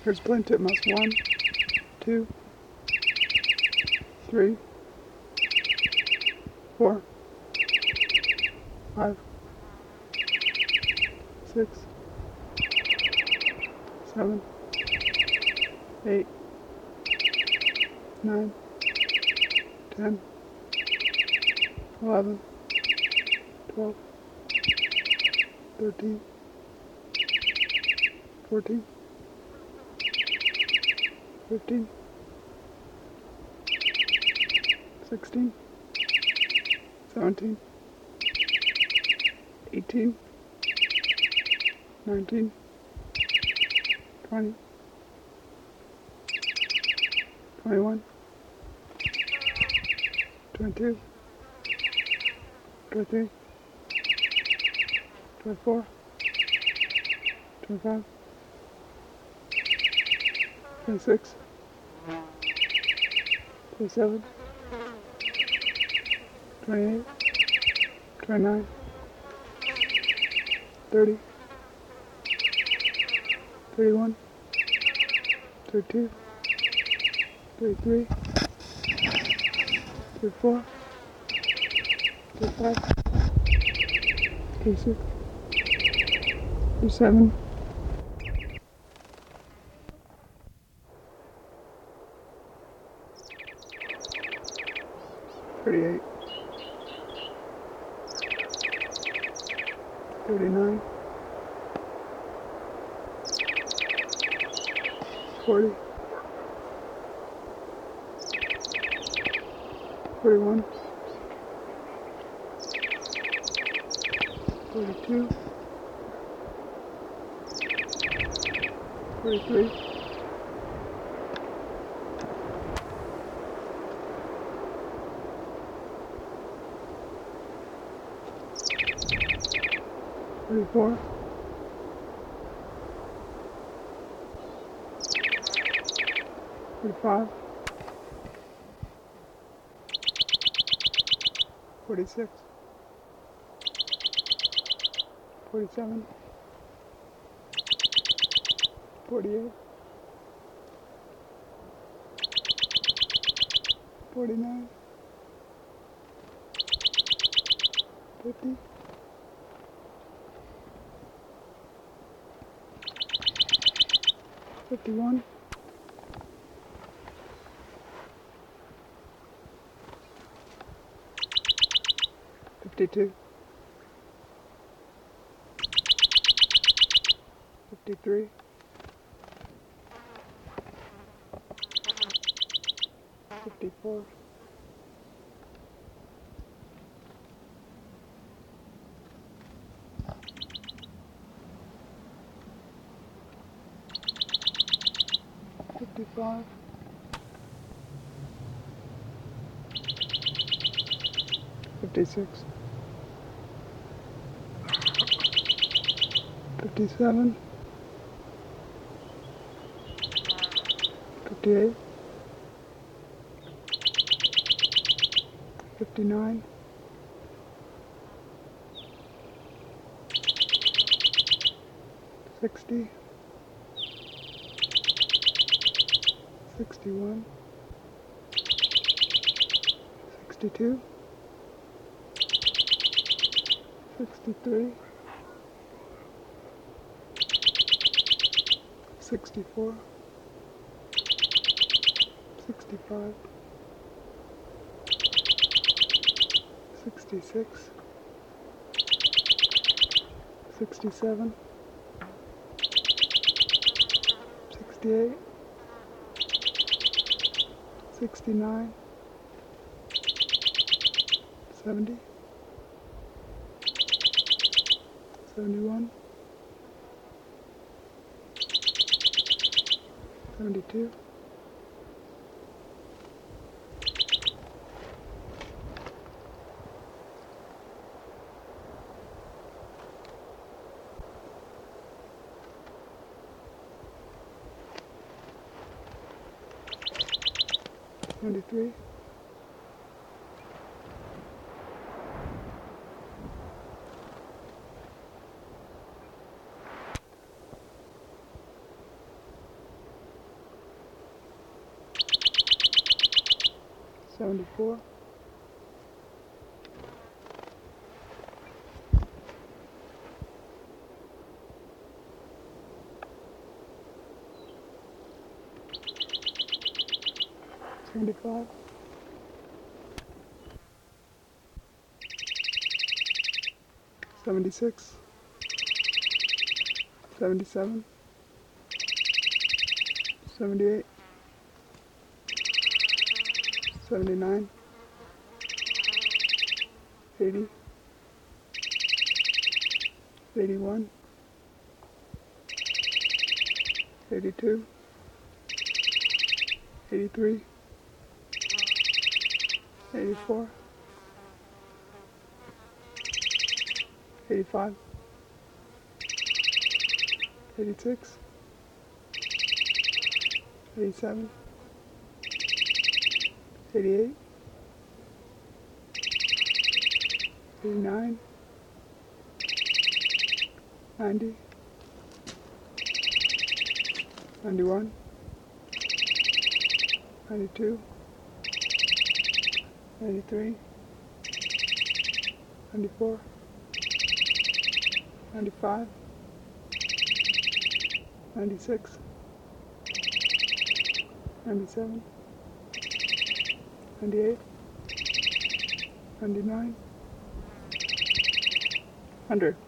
Here's blend tip mouse. 1, 2, 3, 4, 5, 6, 7, 8, 9, 10, 11, 12, 13, 14, 15, 16, 17, 18, 19, 20, 21, 22, 23, 24, 25, 26, 27, 28, 29, 30, 31, 32, 33, 34, 35, 36, 37, 38, 39, 40, 41, 42, 43, 44, 45, 46, 47, 48, 49, 50, 51, 52, 53, 54, 55, 56, 57, 58, 59, 60, 61, 62, 63, 64, 65, 66, 67, 68, 69, 70, 71, 72, 73, 74, 74, 75, 76, 77, 78, 79, 80, 81, 82, 83, 84, 85, 86, 87, 88, 89, 90, 91, 92, 93, 94, 95, 96, 97, 98, 99, 100.